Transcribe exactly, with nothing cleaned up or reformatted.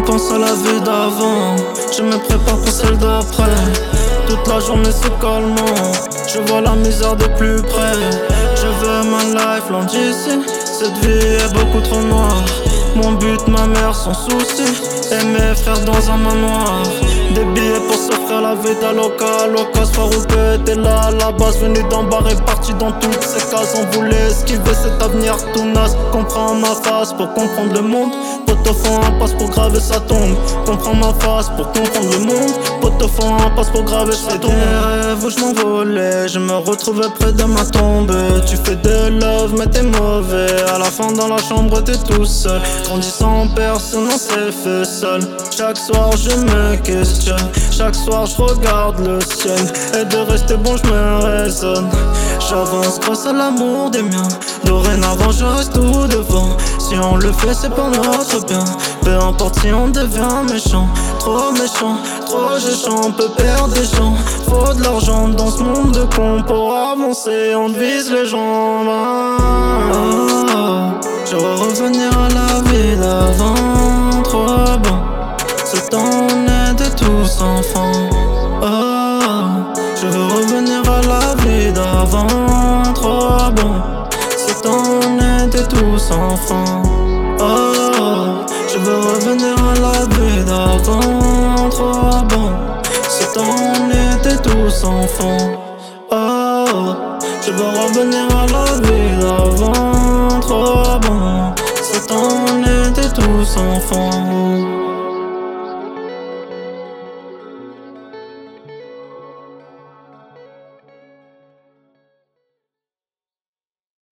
pense à la vie d'avant, je me prépare pour celle d'après. Toute la journée c'est calmant, je vois la misère de plus près. Je veux ma life loin d'ici, cette vie est beaucoup trop noire. Mon but, ma mère, sans souci, et mes frères dans un manoir. Des billets pour s'offrir la vie d'Aloca, Locas, Farouk était là, la base venu d'en bas et parti dans toutes ces cases. On voulait esquiver cet avenir tout naze. Comprends ma face pour comprendre le monde. Poteau font un passe pour graver sa tombe. Comprends ma face pour comprendre le monde. Poteau font un passe pour graver sa tombe. Mes rêves où je m'envolais, je me retrouvais près de ma tombe. Tu fais de love mais t'es mauvais. À la fin dans la chambre t'es tout seul. Grandis sans personne, on s'est fait seul. Chaque soir je me questionne, chaque soir je regarde le ciel. Et de rester bon je me raisonne. J'avance grâce à l'amour des miens. Dorénavant je reste tout devant. Si on le fait c'est pour notre bien. Peu importe si on devient méchant. Trop méchant, trop géchant, on peut perdre des gens. Faut de l'argent dans ce monde de cons. Pour avancer on divise les jambes. Ah, ah, je veux revenir à la vie d'avant. Trop bon, ce temps on était tous enfants. Oh, je veux revenir à la vie d'avant. Trop bon, ce temps on était tous enfants. Oh, je veux revenir à la vie d'avant. Trop bon, ce temps on était tous enfants. Oh, je veux revenir à la vie d'avant. Trop bon, ce temps on était tous enfants.